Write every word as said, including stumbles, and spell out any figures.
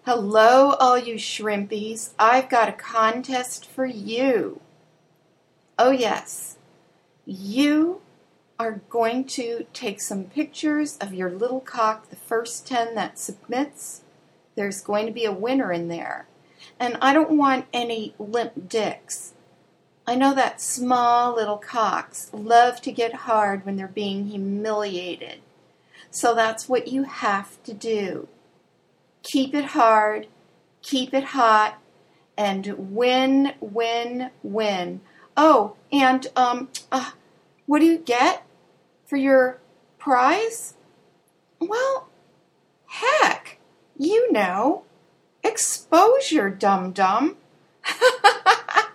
Hello, all you shrimpies. I've got a contest for you. Oh, yes. You are going to take some pictures of your little cock, the first ten that submits. There's going to be a winner in there. And I don't want any limp dicks. I know that small little cocks love to get hard when they're being humiliated. So that's what you have to do. Keep it hard, keep it hot, and win, win, win. Oh, and um, uh, what do you get for your prize? Well, heck, you know, exposure, dum-dum.